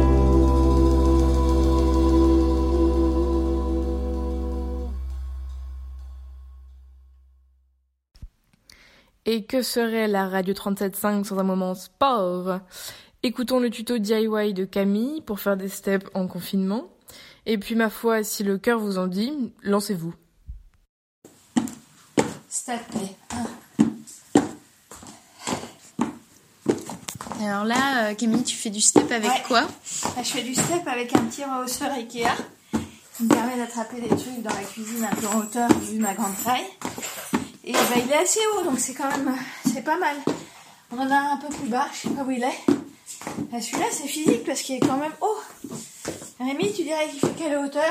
Et que serait la radio trente-sept cinq sans un moment sport? Écoutons le tuto D I Y de Camille pour faire des steps en confinement. Et puis ma foi, si le cœur vous en dit, lancez-vous. Step un. Alors là, euh, Camille, tu fais du step avec Ouais. quoi? Là, je fais du step avec un petit rehausseur Ikea qui me permet d'attraper des trucs dans la cuisine un peu en hauteur vu ma grande taille. Et bah, il est assez haut, donc c'est quand même, c'est pas mal. On en a un peu plus bas, je sais pas où il est. Là, celui-là, c'est physique parce qu'il est quand même haut. Rémi, tu dirais qu'il fait quelle hauteur?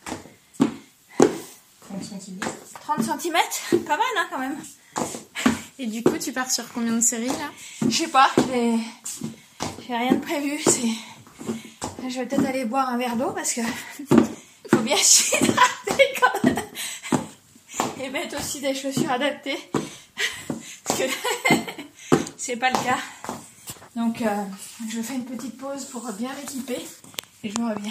trente centimètres. trente centimètres? Pas mal, hein, quand même. Et du coup, tu pars sur combien de séries là? Je sais pas, j'ai, j'ai rien de prévu. C'est... Je vais peut-être aller boire un verre d'eau parce que faut bien s'hydrater quand même. Et mettre aussi des chaussures adaptées. Parce que c'est pas le cas. Donc, euh, je fais une petite pause pour bien m'équiper et je reviens.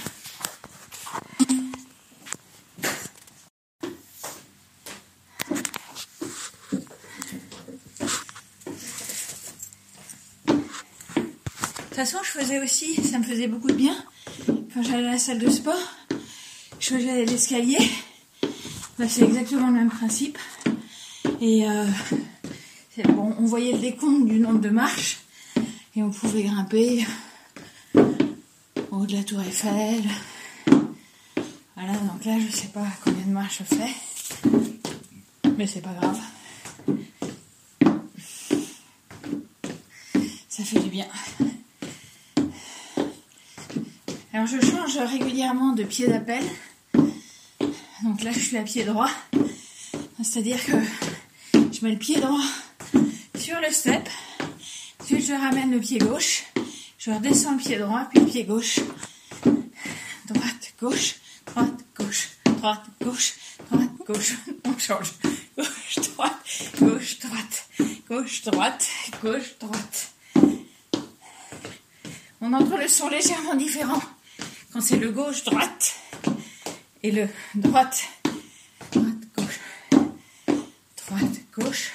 De toute façon, je faisais aussi, ça me faisait beaucoup de bien, quand j'allais à la salle de sport, je faisais l'escalier, bah, c'est exactement le même principe, et euh, c'est, bon, on voyait le décompte du nombre de marches, et on pouvait grimper au haut de la tour Eiffel, voilà, donc là, je sais pas combien de marches je fais, mais c'est pas grave, ça fait du bien. Alors je change régulièrement de pied d'appel. Donc là je suis à pied droit. C'est-à-dire que je mets le pied droit sur le step. Ensuite je ramène le pied gauche. Je redescends le pied droit, puis le pied gauche. Droite, gauche, droite, gauche, droite, gauche, droite, gauche. On change. Gauche, droite, gauche, droite, gauche, droite, gauche, droite. On entend le son légèrement différent quand c'est le gauche-droite et le droite, droite-gauche, droite-gauche,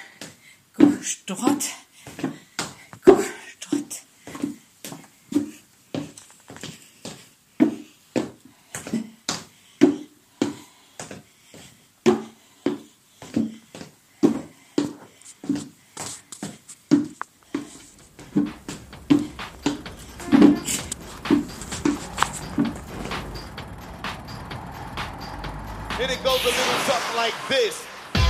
gauche-droite, gauche-droite. it goes a little something like this.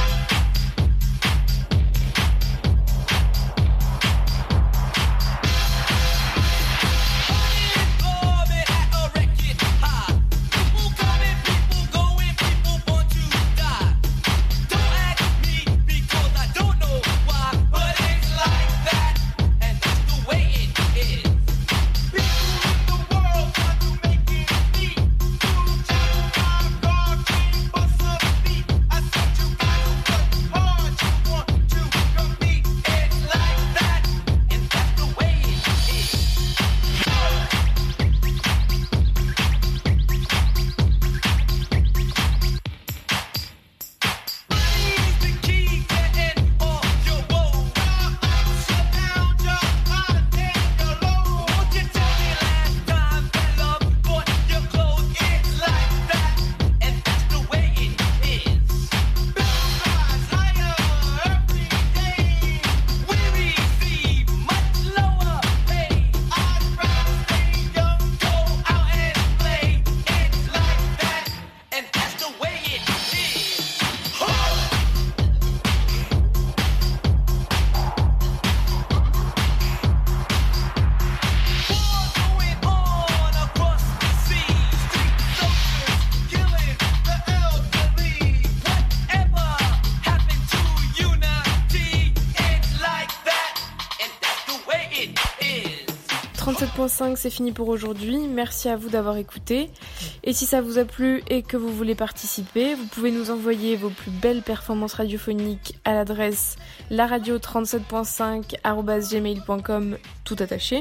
trente-sept point cinq, c'est fini pour aujourd'hui. Merci à vous d'avoir écouté. Et si ça vous a plu et que vous voulez participer, vous pouvez nous envoyer vos plus belles performances radiophoniques à l'adresse la radio trente-sept point cinq arobase gmail point com, tout attaché.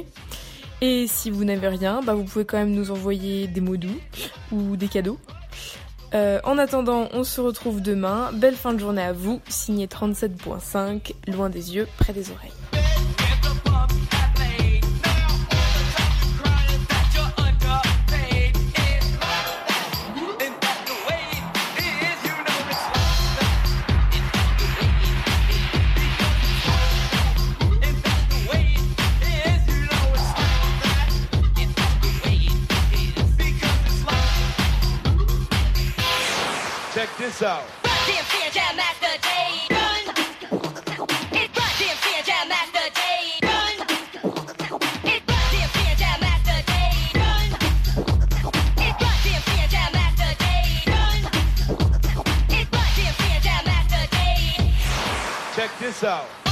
Et si vous n'avez rien, bah vous pouvez quand même nous envoyer des mots doux ou des cadeaux. Euh, en attendant, on se retrouve demain. Belle fin de journée à vous. Signé trente-sept point cinq, loin des yeux, près des oreilles. Check this out. Check this out.